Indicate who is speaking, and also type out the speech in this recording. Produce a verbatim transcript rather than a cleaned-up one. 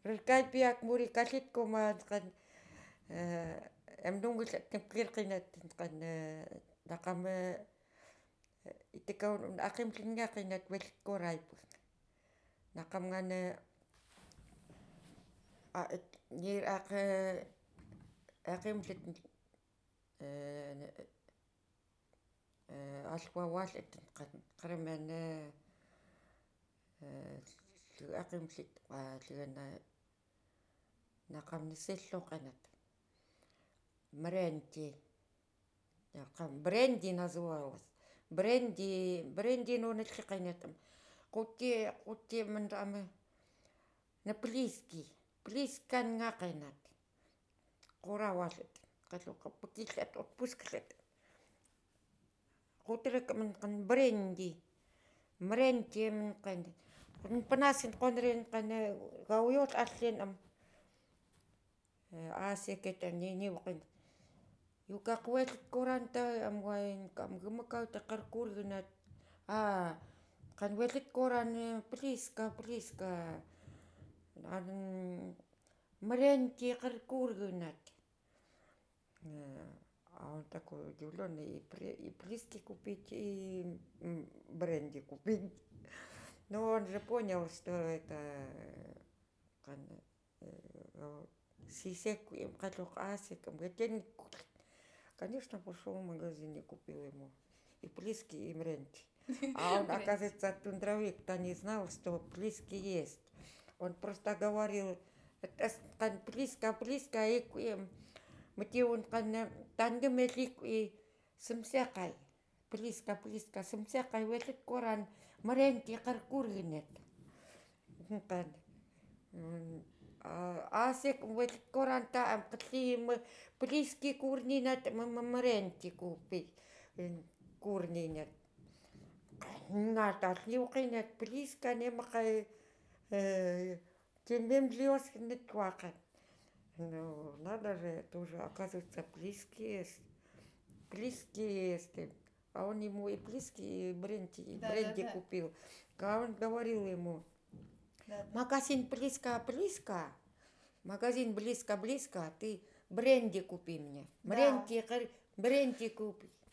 Speaker 1: ркайпиак мури каллиткумаат кан э эмнунгул кипкирқинат кан нақама итикаун ақимлингеқинат валиккураиппут нақамгана а нир ақа ақимлит э э алваваалат кан қаримана э ақимлит аалигана нақамнисиллоқанат мренти яқам бренди называлась бренди бренди нуналлиқинатам қутти қутти манрама наплиски плисканнгақинат қуравалат қалуқаппакиллат оппусклат қутерак ман бренди мренти ман қан панасин қонрин қана гауйол аллин ам аасикет нинивқин юкақуалит куранта амгуайн камгумакау тақаркуургинат аа канвалит курани плиска плиска ан мренти қаркуургинат а такой удивлённый и плиски купить и бренди купить. Но он же понял, что это сисек им калук асиком. Конечно, пошел в магазин и купил ему и плиски, и мренти. А он, оказывается, тундровик-то не знал, что плиски есть. Он просто говорил, это плиска, плиска, и мотивун кана тангемелик и сымсякай. Плиска, плиска, сымсякай, велит коран мренти каркургинет. Асик велит коран таам катлим плиски курнинат мренти купить курнинат. Ната лиукинат плиска немакай тем лиос нетвакат. Ну, надо же, тоже, оказывается, плиски есть. Плиски есть. А он ему и плиски, и бренди, да, бренди да, да. Купил. А он говорил ему, да, да. Магазин близко-близко, магазин близко-близко, ты бренди купи мне. Да. Бренди, бренди купи.